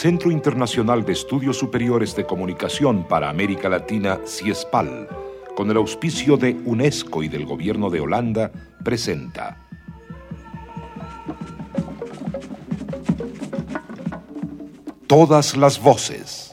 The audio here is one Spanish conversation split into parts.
Centro Internacional de Estudios Superiores de Comunicación para América Latina, CIESPAL, con el auspicio de UNESCO y del Gobierno de Holanda, presenta Todas las voces.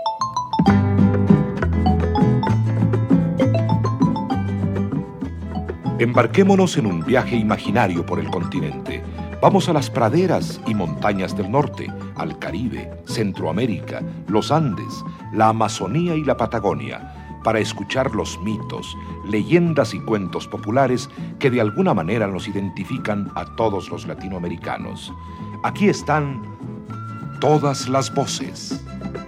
Embarquémonos en un viaje imaginario por el continente. Vamos a las praderas y montañas del norte, al Caribe, Centroamérica, los Andes, la Amazonía y la Patagonia, para escuchar los mitos, leyendas y cuentos populares que de alguna manera nos identifican a todos los latinoamericanos. Aquí están todas las voces.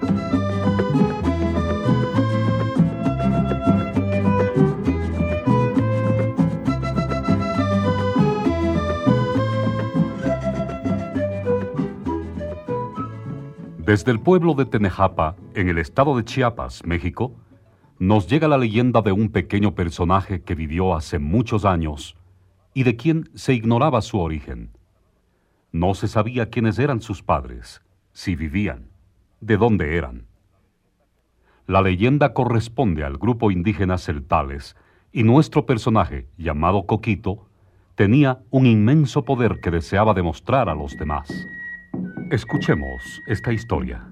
Desde el pueblo de Tenejapa, en el estado de Chiapas, México, nos llega la leyenda de un pequeño personaje que vivió hace muchos años y de quien se ignoraba su origen. No se sabía quiénes eran sus padres, si vivían, de dónde eran. La leyenda corresponde al grupo indígena celtales y nuestro personaje, llamado Coquito, tenía un inmenso poder que deseaba demostrar a los demás. Escuchemos esta historia.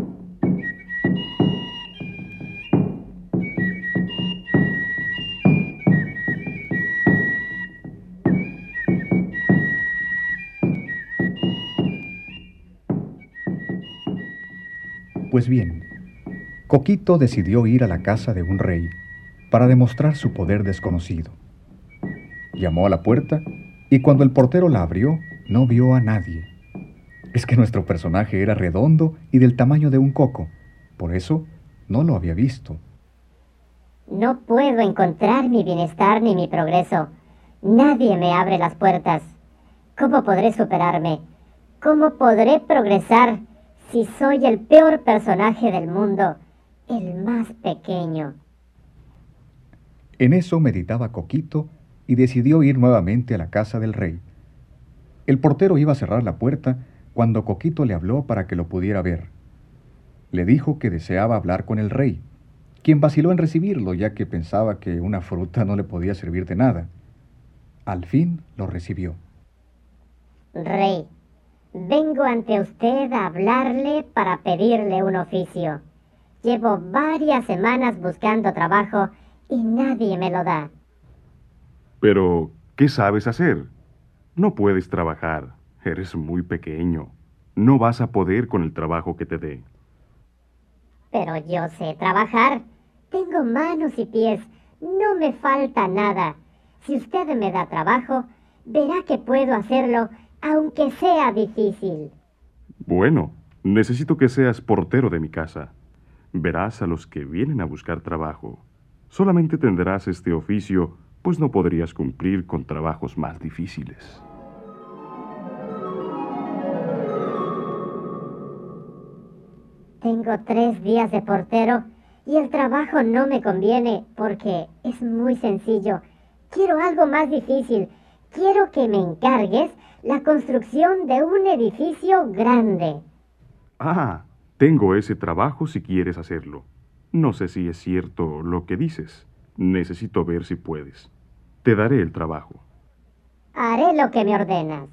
Pues bien, Coquito decidió ir a la casa de un rey para demostrar su poder desconocido. Llamó a la puerta y cuando el portero la abrió, no vio a nadie. Es que nuestro personaje era redondo y del tamaño de un coco, por eso no lo había visto. No puedo encontrar mi bienestar ni mi progreso. Nadie me abre las puertas. ¿Cómo podré superarme? ¿Cómo podré progresar si soy el peor personaje del mundo, el más pequeño? En eso meditaba Coquito y decidió ir nuevamente a la casa del rey. El portero iba a cerrar la puerta cuando Coquito le habló para que lo pudiera ver. Le dijo que deseaba hablar con el rey, quien vaciló en recibirlo ya que pensaba que una fruta no le podía servir de nada. Al fin lo recibió. Rey, vengo ante usted a hablarle para pedirle un oficio. Llevo varias semanas buscando trabajo y nadie me lo da. Pero, ¿qué sabes hacer? No puedes trabajar. Eres muy pequeño. No vas a poder con el trabajo que te dé. Pero yo sé trabajar. Tengo manos y pies. No me falta nada. Si usted me da trabajo, verá que puedo hacerlo, aunque sea difícil. Bueno, necesito que seas portero de mi casa. Verás a los que vienen a buscar trabajo. Solamente tendrás este oficio, pues no podrías cumplir con trabajos más difíciles. Tengo 3 días de portero y el trabajo no me conviene porque es muy sencillo. Quiero algo más difícil. Quiero que me encargues la construcción de un edificio grande. Ah, tengo ese trabajo si quieres hacerlo. No sé si es cierto lo que dices. Necesito ver si puedes. Te daré el trabajo. Haré lo que me ordenas.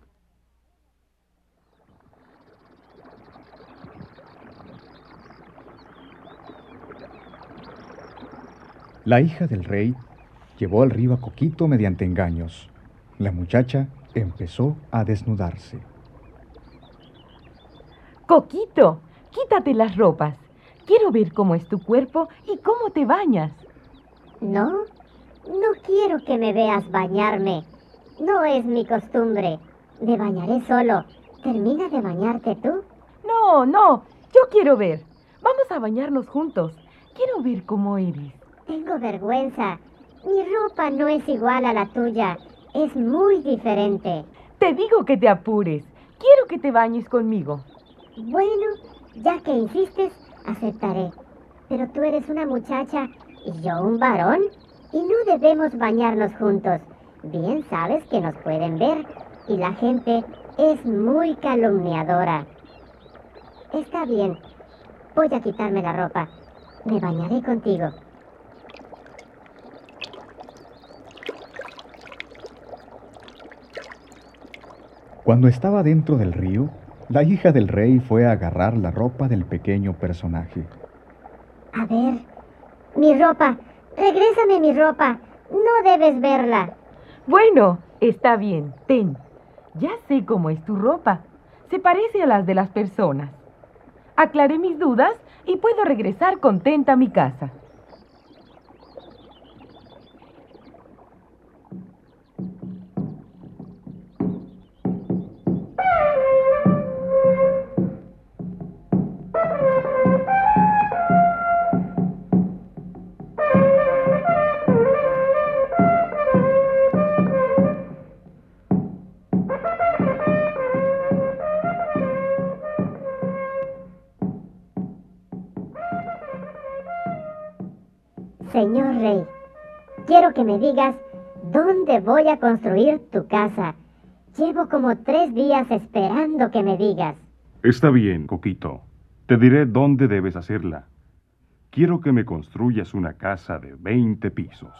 La hija del rey llevó al río a Coquito mediante engaños. La muchacha empezó a desnudarse. Coquito, quítate las ropas. Quiero ver cómo es tu cuerpo y cómo te bañas. No, no quiero que me veas bañarme. No es mi costumbre. Me bañaré solo. ¿Termina de bañarte tú? No, yo quiero ver. Vamos a bañarnos juntos. Quiero ver cómo eres. Tengo vergüenza. Mi ropa no es igual a la tuya. Es muy diferente. Te digo que te apures. Quiero que te bañes conmigo. Bueno, ya que insistes, aceptaré. Pero tú eres una muchacha y yo un varón. Y no debemos bañarnos juntos. Bien sabes que nos pueden ver. Y la gente es muy calumniadora. Está bien. Voy a quitarme la ropa. Me bañaré contigo. Cuando estaba dentro del río, la hija del rey fue a agarrar la ropa del pequeño personaje. A ver, mi ropa. Regrésame mi ropa. No debes verla. Bueno, está bien, ten. Ya sé cómo es tu ropa. Se parece a las de las personas. Aclaré mis dudas y puedo regresar contenta a mi casa. Señor rey, quiero que me digas dónde voy a construir tu casa. Llevo como 3 días esperando que me digas. Está bien, Coquito. Te diré dónde debes hacerla. Quiero que me construyas una casa de 20 pisos.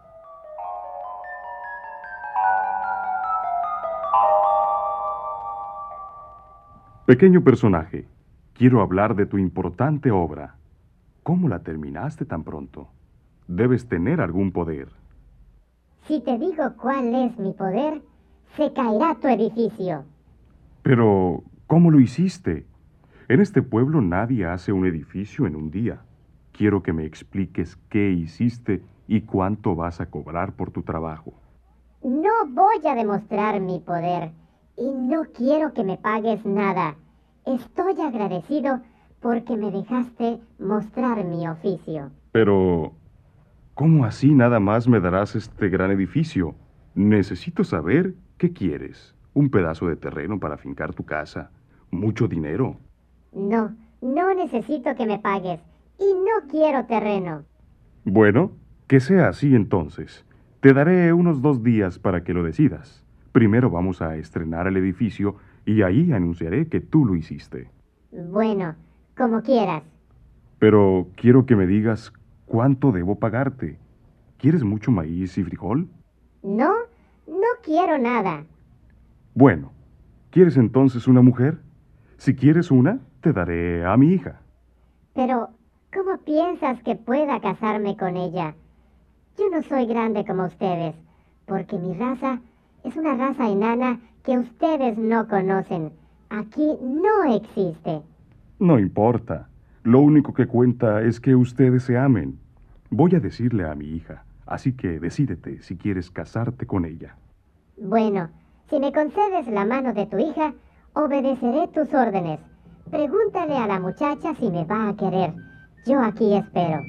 Pequeño personaje, quiero hablar de tu importante obra. ¿Cómo la terminaste tan pronto? Debes tener algún poder. Si te digo cuál es mi poder, se caerá tu edificio. Pero, ¿cómo lo hiciste? En este pueblo nadie hace un edificio en un día. Quiero que me expliques qué hiciste y cuánto vas a cobrar por tu trabajo. No voy a demostrar mi poder y no quiero que me pagues nada. Estoy agradecido porque me dejaste mostrar mi oficio. Pero, ¿cómo así nada más me darás este gran edificio? Necesito saber qué quieres. ¿Un pedazo de terreno para fincar tu casa? ¿Mucho dinero? No necesito que me pagues y no quiero terreno. Bueno, que sea así entonces. Te daré unos 2 días para que lo decidas. Primero vamos a estrenar el edificio y ahí anunciaré que tú lo hiciste. Bueno, como quieras. Pero quiero que me digas cuánto debo pagarte. ¿Quieres mucho maíz y frijol? No quiero nada. Bueno, ¿quieres entonces una mujer? Si quieres una, te daré a mi hija. Pero, ¿cómo piensas que pueda casarme con ella? Yo no soy grande como ustedes, porque mi raza es una raza enana que ustedes no conocen. Aquí no existe. No importa. Lo único que cuenta es que ustedes se amen. Voy a decirle a mi hija, así que decídete si quieres casarte con ella. Bueno, si me concedes la mano de tu hija, obedeceré tus órdenes. Pregúntale a la muchacha si me va a querer. Yo aquí espero.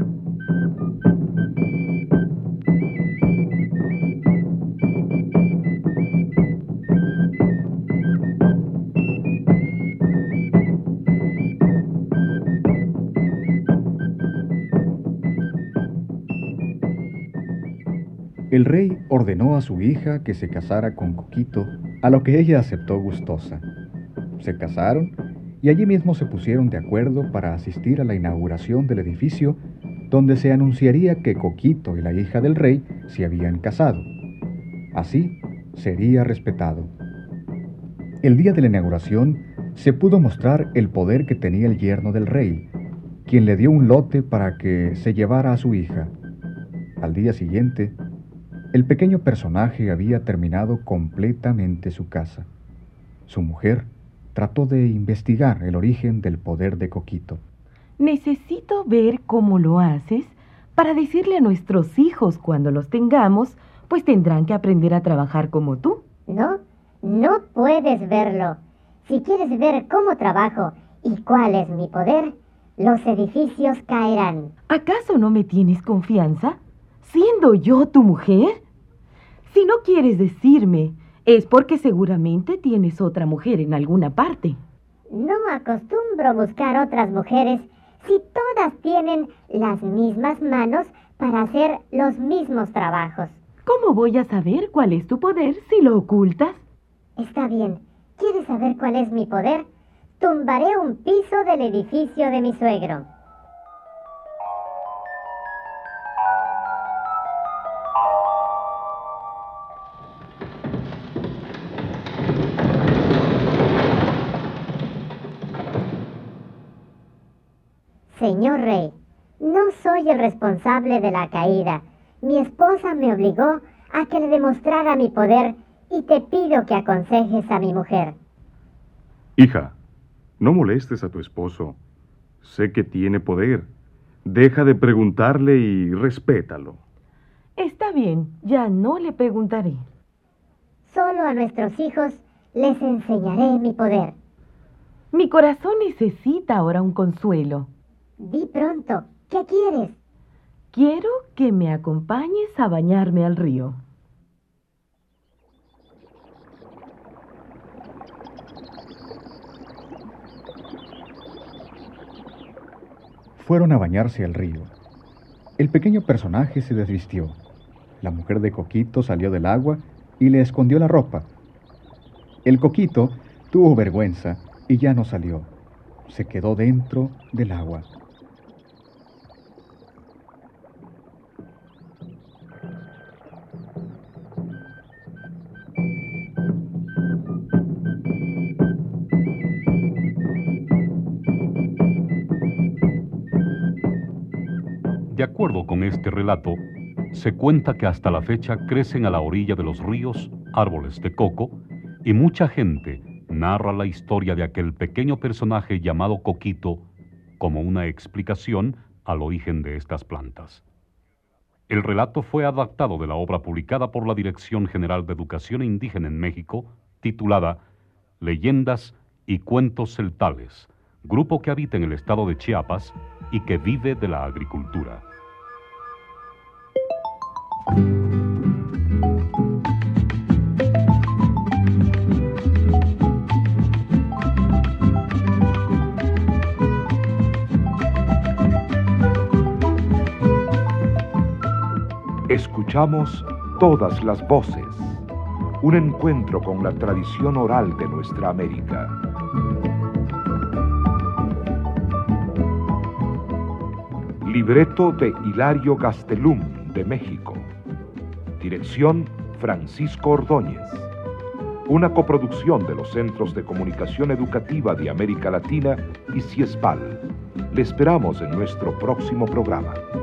El rey ordenó a su hija que se casara con Coquito, a lo que ella aceptó gustosa. Se casaron y allí mismo se pusieron de acuerdo para asistir a la inauguración del edificio, donde se anunciaría que Coquito y la hija del rey se habían casado. Así sería respetado. El día de la inauguración se pudo mostrar el poder que tenía el yerno del rey, quien le dio un lote para que se llevara a su hija. Al día siguiente, el pequeño personaje había terminado completamente su casa. Su mujer trató de investigar el origen del poder de Coquito. Necesito ver cómo lo haces para decirle a nuestros hijos cuando los tengamos, pues tendrán que aprender a trabajar como tú. No puedes verlo. Si quieres ver cómo trabajo y cuál es mi poder, los edificios caerán. ¿Acaso no me tienes confianza? ¿Siendo yo tu mujer? Si no quieres decirme, es porque seguramente tienes otra mujer en alguna parte. No acostumbro buscar otras mujeres si todas tienen las mismas manos para hacer los mismos trabajos. ¿Cómo voy a saber cuál es tu poder si lo ocultas? Está bien. ¿Quieres saber cuál es mi poder? tumbaré un piso del edificio de mi suegro. Señor rey, no soy el responsable de la caída. Mi esposa me obligó a que le demostrara mi poder y te pido que aconsejes a mi mujer. Hija, no molestes a tu esposo. Sé que tiene poder. Deja de preguntarle y respétalo. Está bien, ya no le preguntaré. Solo a nuestros hijos les enseñaré mi poder. Mi corazón necesita ahora un consuelo. Di pronto, ¿qué quieres? Quiero que me acompañes a bañarme al río. Fueron a bañarse al río. El pequeño personaje se desvistió. La mujer de Coquito salió del agua y le escondió la ropa. El Coquito tuvo vergüenza y ya no salió. Se quedó dentro del agua. De acuerdo con este relato, se cuenta que hasta la fecha crecen a la orilla de los ríos árboles de coco y mucha gente narra la historia de aquel pequeño personaje llamado Coquito como una explicación al origen de estas plantas. El relato fue adaptado de la obra publicada por la Dirección General de Educación Indígena en México, titulada Leyendas y Cuentos Celtales, grupo que habita en el estado de Chiapas y que vive de la agricultura. Escuchamos todas las voces, un encuentro con la tradición oral de nuestra América. Libreto de Hilario Gastelum, de México. Dirección Francisco Ordóñez. Una coproducción de los Centros de Comunicación Educativa de América Latina y CIESPAL. Le esperamos en nuestro próximo programa.